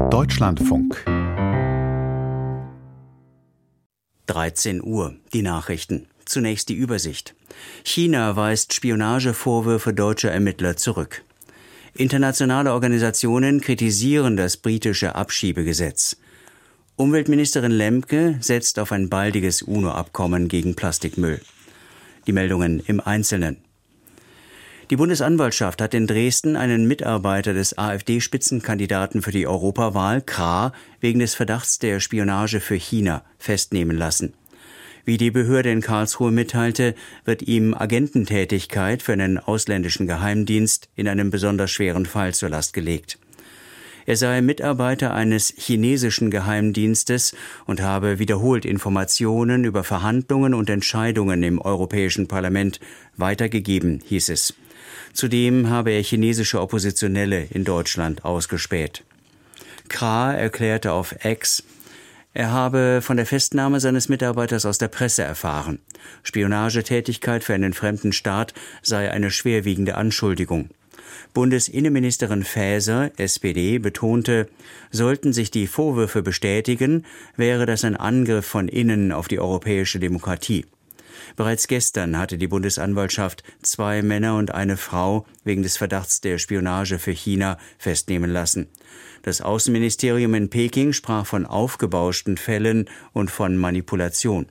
Deutschlandfunk 13 Uhr, die Nachrichten. Zunächst die Übersicht. China weist Spionagevorwürfe deutscher Ermittler zurück. Internationale Organisationen kritisieren das britische Abschiebegesetz. Umweltministerin Lemke setzt auf ein baldiges UNO-Abkommen gegen Plastikmüll. Die Meldungen im Einzelnen. Die Bundesanwaltschaft hat in Dresden einen Mitarbeiter des AfD-Spitzenkandidaten für die Europawahl, Krah, wegen des Verdachts der Spionage für China festnehmen lassen. Wie die Behörde in Karlsruhe mitteilte, wird ihm Agententätigkeit für einen ausländischen Geheimdienst in einem besonders schweren Fall zur Last gelegt. Er sei Mitarbeiter eines chinesischen Geheimdienstes und habe wiederholt Informationen über Verhandlungen und Entscheidungen im Europäischen Parlament weitergegeben, hieß es. Zudem habe er chinesische Oppositionelle in Deutschland ausgespäht. Krah erklärte auf X, er habe von der Festnahme seines Mitarbeiters aus der Presse erfahren. Spionagetätigkeit für einen fremden Staat sei eine schwerwiegende Anschuldigung. Bundesinnenministerin Faeser, SPD, betonte, sollten sich die Vorwürfe bestätigen, wäre das ein Angriff von innen auf die europäische Demokratie. Bereits gestern hatte die Bundesanwaltschaft 2 Männer und eine Frau wegen des Verdachts der Spionage für China festnehmen lassen. Das Außenministerium in Peking sprach von aufgebauschten Fällen und von Manipulation.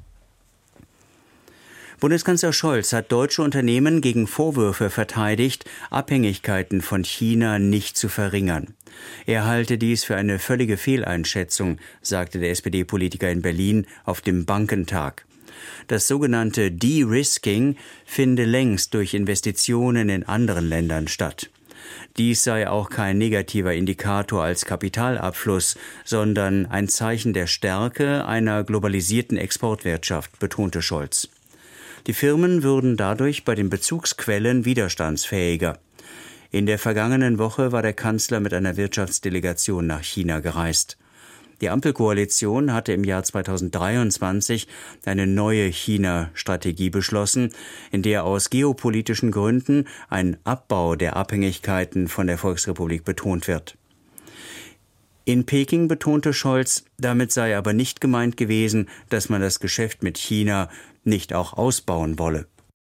Bundeskanzler Scholz hat deutsche Unternehmen gegen Vorwürfe verteidigt, Abhängigkeiten von China nicht zu verringern. Er halte dies für eine völlige Fehleinschätzung, sagte der SPD-Politiker in Berlin auf dem Bankentag. Das sogenannte De-Risking finde längst durch Investitionen in anderen Ländern statt. Dies sei auch kein negativer Indikator als Kapitalabfluss, sondern ein Zeichen der Stärke einer globalisierten Exportwirtschaft, betonte Scholz. Die Firmen würden dadurch bei den Bezugsquellen widerstandsfähiger. In der vergangenen Woche war der Kanzler mit einer Wirtschaftsdelegation nach China gereist. Die Ampelkoalition hatte im Jahr 2023 eine neue China-Strategie beschlossen, in der aus geopolitischen Gründen ein Abbau der Abhängigkeiten von der Volksrepublik betont wird. In Peking betonte Scholz, damit sei aber nicht gemeint gewesen, dass man das Geschäft mit China nicht auch ausbauen wolle.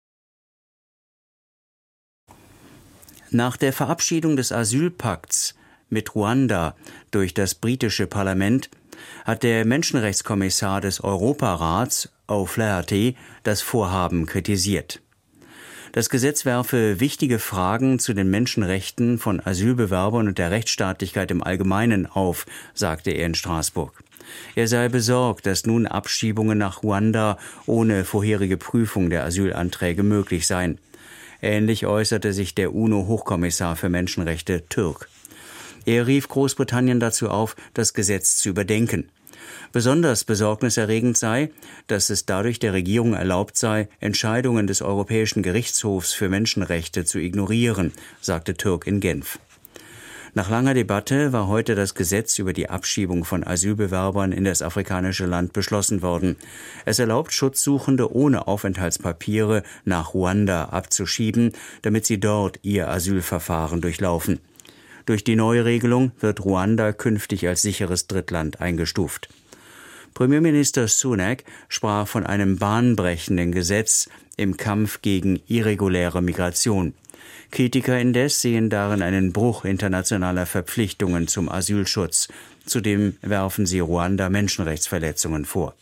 Nach der Verabschiedung des Asylpakts mit Ruanda durch das britische Parlament hat der Menschenrechtskommissar des Europarats, O'Flaherty, das Vorhaben kritisiert. Das Gesetz werfe wichtige Fragen zu den Menschenrechten von Asylbewerbern und der Rechtsstaatlichkeit im Allgemeinen auf, sagte er in Straßburg. Er sei besorgt, dass nun Abschiebungen nach Ruanda ohne vorherige Prüfung der Asylanträge möglich seien. Ähnlich äußerte sich der UNO-Hochkommissar für Menschenrechte Türk. Er rief Großbritannien dazu auf, das Gesetz zu überdenken. Besonders besorgniserregend sei, dass es dadurch der Regierung erlaubt sei, Entscheidungen des Europäischen Gerichtshofs für Menschenrechte zu ignorieren, sagte Türk in Genf. Nach langer Debatte war heute das Gesetz über die Abschiebung von Asylbewerbern in das afrikanische Land beschlossen worden. Es erlaubt Schutzsuchende ohne Aufenthaltspapiere nach Ruanda abzuschieben, damit sie dort ihr Asylverfahren durchlaufen. Durch die neue Regelung wird Ruanda künftig als sicheres Drittland eingestuft. Premierminister Sunak sprach von einem bahnbrechenden Gesetz im Kampf gegen irreguläre Migration. Kritiker indes sehen darin einen Bruch internationaler Verpflichtungen zum Asylschutz. Zudem werfen sie Ruanda Menschenrechtsverletzungen vor.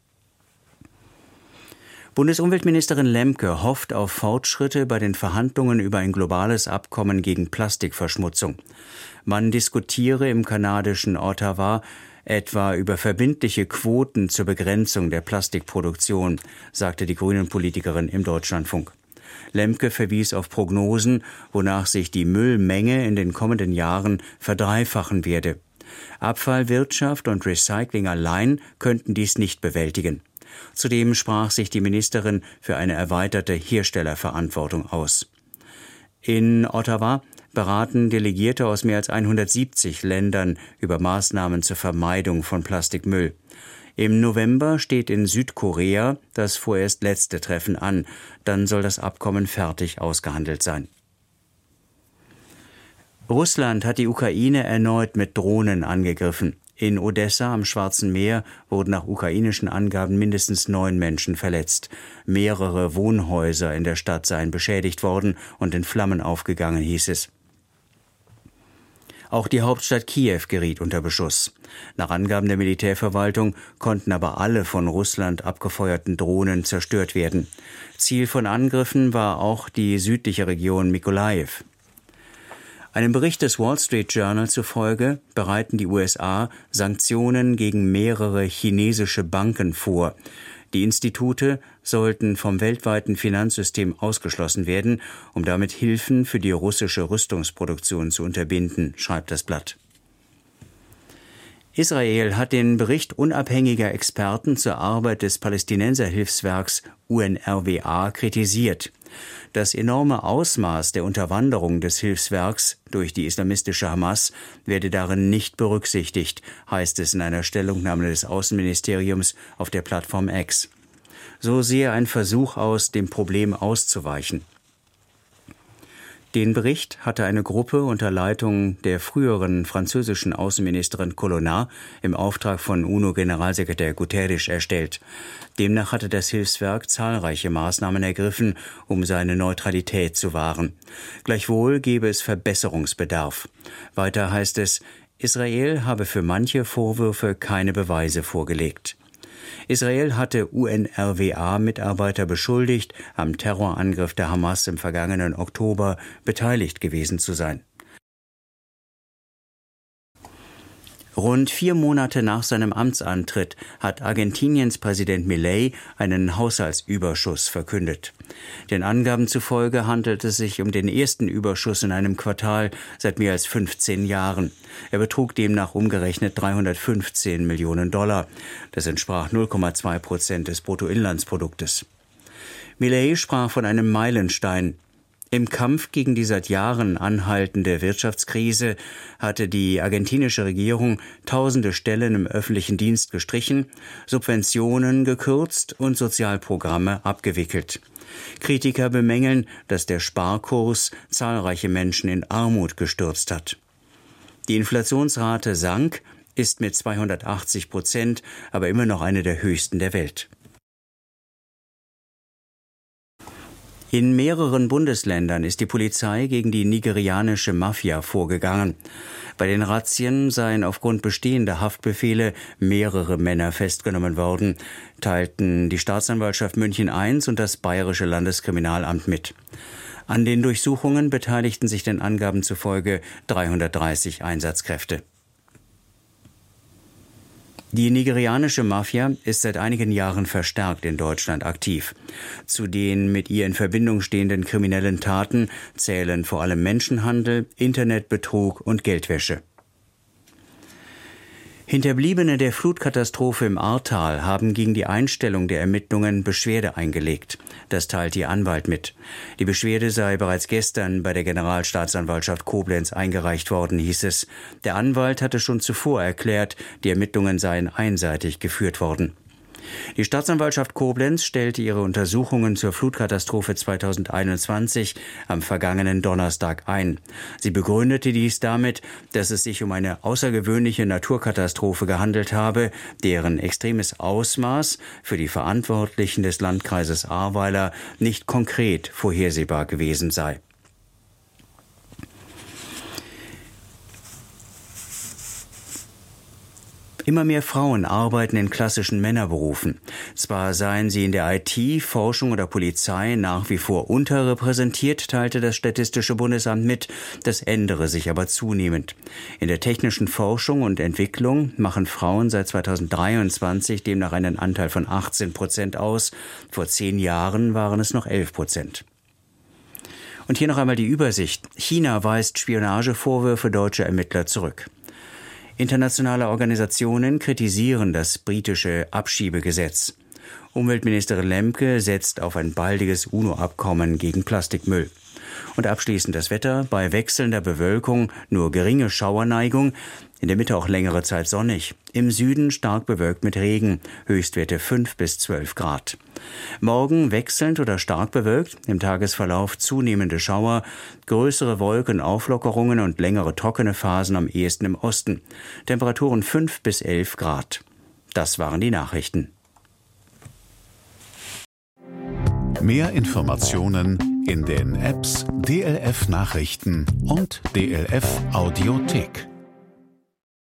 Bundesumweltministerin Lemke hofft auf Fortschritte bei den Verhandlungen über ein globales Abkommen gegen Plastikverschmutzung. Man diskutiere im kanadischen Ottawa etwa über verbindliche Quoten zur Begrenzung der Plastikproduktion, sagte die Grünen-Politikerin im Deutschlandfunk. Lemke verwies auf Prognosen, wonach sich die Müllmenge in den kommenden Jahren verdreifachen werde. Abfallwirtschaft und Recycling allein könnten dies nicht bewältigen. Zudem sprach sich die Ministerin für eine erweiterte Herstellerverantwortung aus. In Ottawa beraten Delegierte aus mehr als 170 Ländern über Maßnahmen zur Vermeidung von Plastikmüll. Im November steht in Südkorea das vorerst letzte Treffen an. Dann soll das Abkommen fertig ausgehandelt sein. Russland hat die Ukraine erneut mit Drohnen angegriffen. In Odessa am Schwarzen Meer wurden nach ukrainischen Angaben mindestens 9 Menschen verletzt. Mehrere Wohnhäuser in der Stadt seien beschädigt worden und in Flammen aufgegangen, hieß es. Auch die Hauptstadt Kiew geriet unter Beschuss. Nach Angaben der Militärverwaltung konnten aber alle von Russland abgefeuerten Drohnen zerstört werden. Ziel von Angriffen war auch die südliche Region Mykolajiw. Einem Bericht des Wall Street Journal zufolge bereiten die USA Sanktionen gegen mehrere chinesische Banken vor. Die Institute sollten vom weltweiten Finanzsystem ausgeschlossen werden, um damit Hilfen für die russische Rüstungsproduktion zu unterbinden, schreibt das Blatt. Israel hat den Bericht unabhängiger Experten zur Arbeit des Palästinenserhilfswerks UNRWA kritisiert. Das enorme Ausmaß der Unterwanderung des Hilfswerks durch die islamistische Hamas werde darin nicht berücksichtigt, heißt es in einer Stellungnahme des Außenministeriums auf der Plattform X. So sehe ein Versuch aus, dem Problem auszuweichen. Den Bericht hatte eine Gruppe unter Leitung der früheren französischen Außenministerin Colonna im Auftrag von UNO-Generalsekretär Guterres erstellt. Demnach hatte das Hilfswerk zahlreiche Maßnahmen ergriffen, um seine Neutralität zu wahren. Gleichwohl gebe es Verbesserungsbedarf. Weiter heißt es, Israel habe für manche Vorwürfe keine Beweise vorgelegt. Israel hatte UNRWA-Mitarbeiter beschuldigt, am Terrorangriff der Hamas im vergangenen Oktober beteiligt gewesen zu sein. Rund 4 Monate nach seinem Amtsantritt hat Argentiniens Präsident Milei einen Haushaltsüberschuss verkündet. Den Angaben zufolge handelt es sich um den ersten Überschuss in einem Quartal seit mehr als 15 Jahren. Er betrug demnach umgerechnet 315 Millionen $. Das entsprach 0,2% des Bruttoinlandsproduktes. Milei sprach von einem Meilenstein. Im Kampf gegen die seit Jahren anhaltende Wirtschaftskrise hatte die argentinische Regierung tausende Stellen im öffentlichen Dienst gestrichen, Subventionen gekürzt und Sozialprogramme abgewickelt. Kritiker bemängeln, dass der Sparkurs zahlreiche Menschen in Armut gestürzt hat. Die Inflationsrate sank, ist mit 280%, aber immer noch eine der höchsten der Welt. In mehreren Bundesländern ist die Polizei gegen die nigerianische Mafia vorgegangen. Bei den Razzien seien aufgrund bestehender Haftbefehle mehrere Männer festgenommen worden, teilten die Staatsanwaltschaft München I und das Bayerische Landeskriminalamt mit. An den Durchsuchungen beteiligten sich den Angaben zufolge 330 Einsatzkräfte. Die nigerianische Mafia ist seit einigen Jahren verstärkt in Deutschland aktiv. Zu den mit ihr in Verbindung stehenden kriminellen Taten zählen vor allem Menschenhandel, Internetbetrug und Geldwäsche. Hinterbliebene der Flutkatastrophe im Ahrtal haben gegen die Einstellung der Ermittlungen Beschwerde eingelegt. Das teilt ihr Anwalt mit. Die Beschwerde sei bereits gestern bei der Generalstaatsanwaltschaft Koblenz eingereicht worden, hieß es. Der Anwalt hatte schon zuvor erklärt, die Ermittlungen seien einseitig geführt worden. Die Staatsanwaltschaft Koblenz stellte ihre Untersuchungen zur Flutkatastrophe 2021 am vergangenen Donnerstag ein. Sie begründete dies damit, dass es sich um eine außergewöhnliche Naturkatastrophe gehandelt habe, deren extremes Ausmaß für die Verantwortlichen des Landkreises Ahrweiler nicht konkret vorhersehbar gewesen sei. Immer mehr Frauen arbeiten in klassischen Männerberufen. Zwar seien sie in der IT, Forschung oder Polizei nach wie vor unterrepräsentiert, teilte das Statistische Bundesamt mit, das ändere sich aber zunehmend. In der technischen Forschung und Entwicklung machen Frauen seit 2023 demnach einen Anteil von 18% aus. Vor 10 Jahren waren es noch 11%. Und hier noch einmal die Übersicht. China weist Spionagevorwürfe deutscher Ermittler zurück. Internationale Organisationen kritisieren das britische Abschiebegesetz. Umweltministerin Lemke setzt auf ein baldiges UNO-Abkommen gegen Plastikmüll. Und abschließend das Wetter. Bei wechselnder Bewölkung nur geringe Schauerneigung. In der Mitte auch längere Zeit sonnig. Im Süden stark bewölkt mit Regen. Höchstwerte 5 bis 12 Grad. Morgen wechselnd oder stark bewölkt. Im Tagesverlauf zunehmende Schauer, größere Wolkenauflockerungen und längere trockene Phasen am ehesten im Osten. Temperaturen 5 bis 11 Grad. Das waren die Nachrichten. Mehr Informationen in den Apps DLF Nachrichten und DLF Audiothek.